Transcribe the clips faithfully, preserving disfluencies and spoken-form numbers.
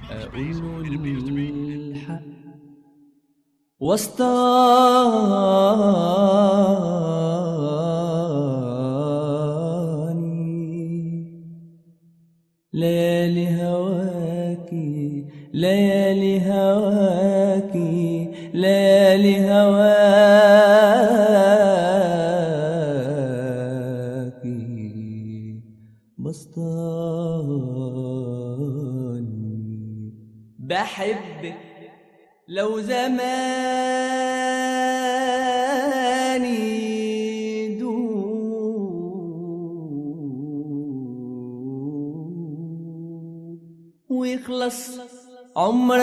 أقول الحق وسطاني ليالي هواكي ليالي هواكي ليالي هواكي بسطاني بحبك لو زماني دوب ويخلص عمر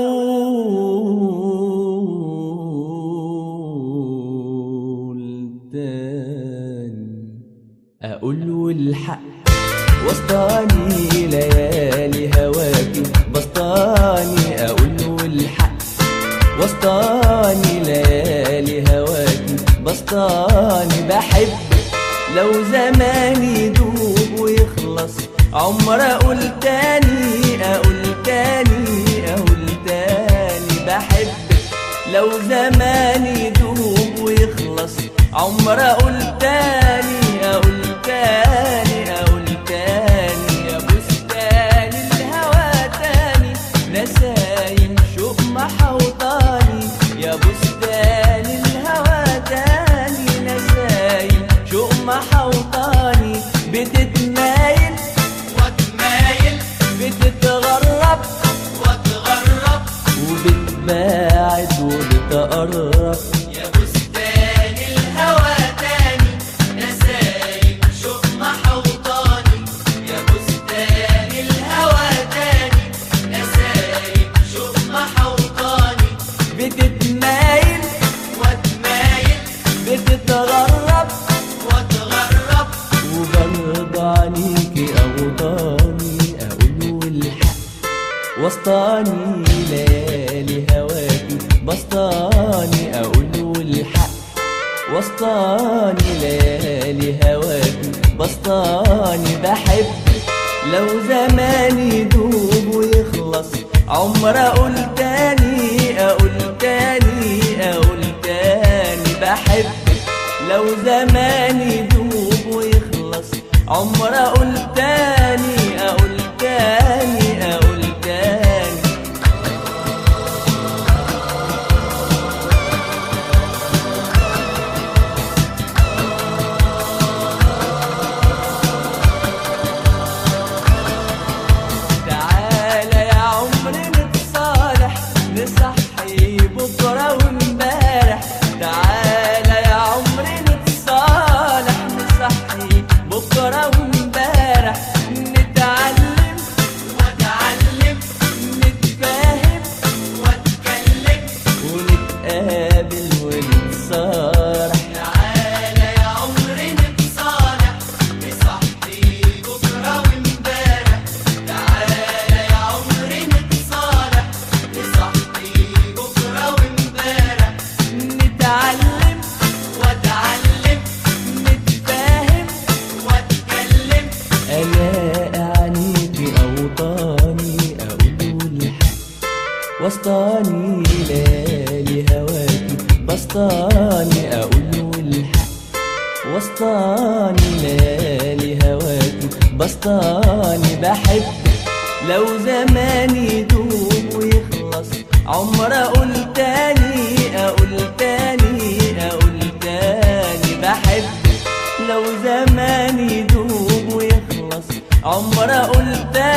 أقول تاني أقول الحق وسطاني ليالي هواكي بسطاني أقول الحق وسطاني ليالي هواكي بسطاني بحبك لو زماني يدوب ويخلص عمر أقول تاني أقول تاني أقول تاني بحبك لو زماني يدوب ويخلص عمر أقول تاني أقول تاني أقول تاني يا بستان الهوى تاني نسايم شوق محوطاني يا بستان الهوى تاني نسايم شوق محوطاني بتتمايل وتمايل بتتغرب وتغرب وبتباعد وبتقرب يا بستان الهوى تاني نسايم شوق محوطاني يا بستان الهوى تاني نسايم شوق محوطاني بتتمايل وتمايل بتتغرب وتغرب وبرضى عنيكي أوطاني أقول الحق وسطاني ليالي هواكي بسطاني أقول الحق وسطاني ليالي هواكي بسطاني بحبك لو زماني يدوب ويخلص عمر أقول تاني أقول تاني أقول تاني بحبك لو زماني يدوب ويخلص عمر أقول تاني أقول تاني أقول تاني تعالى يا عمري نتصالح نصحي بكرة وامبارح تعالى يا عمري نتصالح نصحي بكرة وامبارح نتعلم واتعلم نتفاهم واتكلم ونتقابل ونتصارح تعالى يا عمري نتصالح نصحي بكرة وامبارح تعالى يا عمري نتصالح نصحي بكرة وامبارح نتعلم واتعلم نتفاهم واتكلم أنا أعنيكي أوطاني أقول الحق وسطاني ليالي هواكي بسطاني أقول الحق وسطاني ليالي هواكي بسطاني بحبك لو زماني يدوب ويخلص عمر أقول تاني أقول تاني أقول تاني بحبك لو زماني يدوب ويخلص عمر أقول تاني